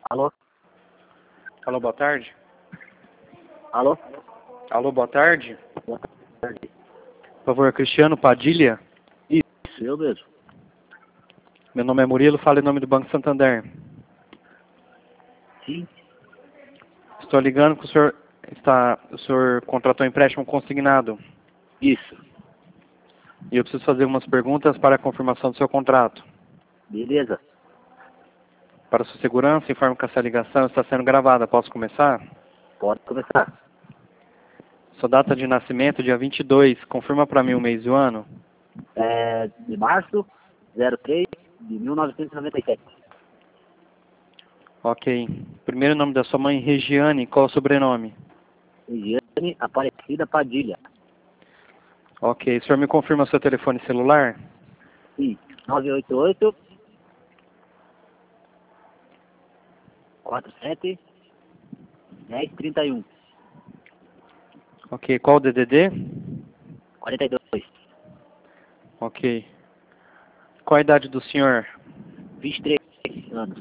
Alô? Alô, boa tarde. Alô? Alô, boa tarde. Boa tarde. Por favor, Cristiano Padilha. Isso, eu mesmo. Meu nome é Murilo, falo em nome do Banco Santander. Sim? Estou ligando que o senhor contratou um empréstimo consignado. Isso. E eu preciso fazer algumas perguntas para a confirmação do seu contrato. Beleza? Para sua segurança, informo que essa ligação está sendo gravada. Posso começar? Pode começar. Sua data de nascimento, dia 22. Confirma para mim o mês e o ano. De março 03 de 1997. Ok. Primeiro nome da sua mãe, Regiane. Qual o sobrenome? Regiane Aparecida Padilha. Ok. O senhor me confirma seu telefone celular? Sim. 988 47 1031 Ok. Qual o DDD? 42 Ok. Qual a idade do senhor? 23 anos.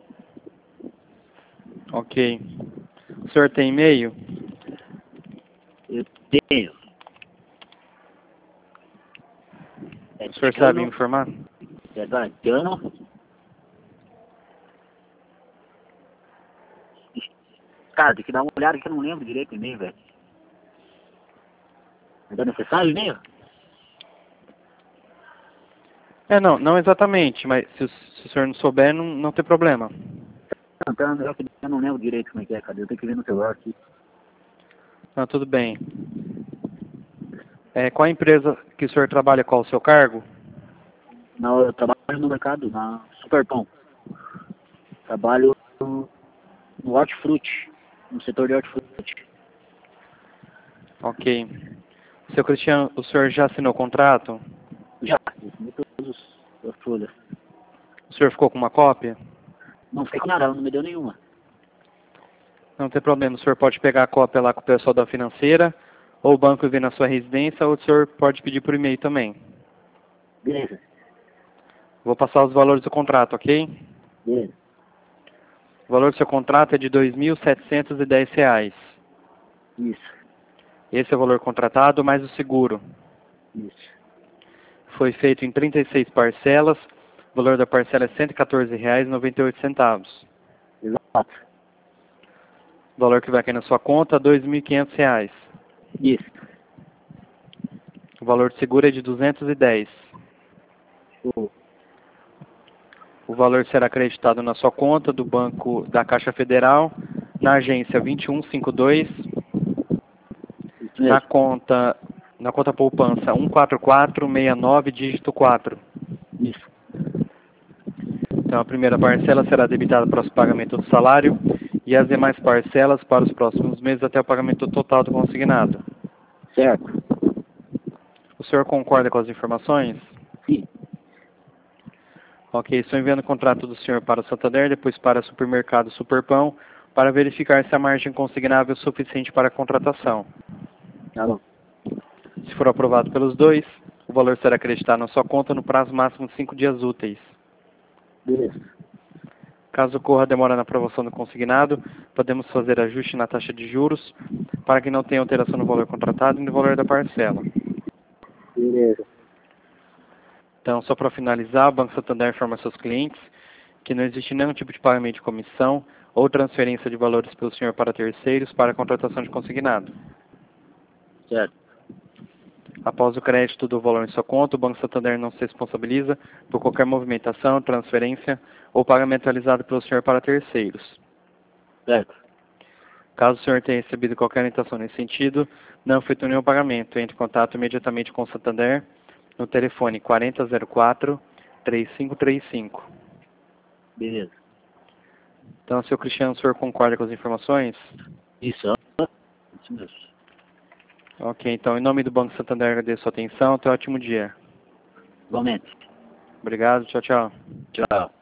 Ok. O senhor tem e-mail? Eu tenho. O senhor sabe me informar? Sebastiano. Cara, tem que dar uma olhada que eu não lembro direito o e-mail, velho. Ainda é necessário o e-mail? Não exatamente, mas se o senhor não souber, não tem problema. Não, então é melhor que eu não lembro direito como é que é, cadê? Eu tenho que ver no celular aqui. Não, tudo bem. Qual a empresa que o senhor trabalha, qual o seu cargo? Não, eu trabalho no mercado, na Superpão. Trabalho no hortifruti, no setor de hortifruti. Ok. Seu Cristiano, o senhor já assinou o contrato? Já, assinei todas as folhas. O senhor ficou com uma cópia? Não fiquei com nada, ela não me deu nenhuma. Não tem problema, o senhor pode pegar a cópia lá com o pessoal da financeira, ou o banco vir na sua residência, ou o senhor pode pedir por e-mail também. Beleza, Vou passar os valores do contrato, ok? beleza. O valor do seu contrato é de R$ 2.710. Isso, Esse é o valor contratado, mais o seguro. isso. Foi feito em 36 parcelas. O valor da parcela é R$ 114,98. Exato. O valor que vai cair na sua conta é R$ 2.500. Isso. O valor de seguro é de 210. Show. O valor será acreditado na sua conta do Banco da Caixa Federal, na agência 2152, Isso na mesmo. conta, na conta poupança 14469, dígito 4. Isso. Então, a primeira parcela será debitada para o pagamento do salário e as demais parcelas para os próximos meses até o pagamento total do consignado. Certo. O senhor concorda com as informações? Sim. Ok, estou enviando o contrato do senhor para o Santander, depois para o supermercado Superpão, para verificar se a margem consignável é suficiente para a contratação. Tá bom. Se for aprovado pelos dois, o valor será acreditado na sua conta no prazo máximo de 5 dias úteis. Beleza. Caso ocorra demora na aprovação do consignado, podemos fazer ajuste na taxa de juros para que não tenha alteração no valor contratado e no valor da parcela. Beleza. Então, só para finalizar, o Banco Santander informa seus clientes que não existe nenhum tipo de pagamento de comissão ou transferência de valores pelo senhor para terceiros para a contratação de consignado. Certo. Após o crédito do valor em sua conta, o Banco Santander não se responsabiliza por qualquer movimentação, transferência ou pagamento realizado pelo senhor para terceiros. Certo. Caso o senhor tenha recebido qualquer orientação nesse sentido, não feito nenhum pagamento, entre em contato imediatamente com o Santander no telefone 4004-3535. Beleza. Então, senhor Cristiano, o senhor concorda com as informações? Isso. Isso mesmo. Ok, então, em nome do Banco Santander, agradeço a sua atenção. Tenha um ótimo dia. Igualmente. Obrigado, tchau, tchau. Tchau.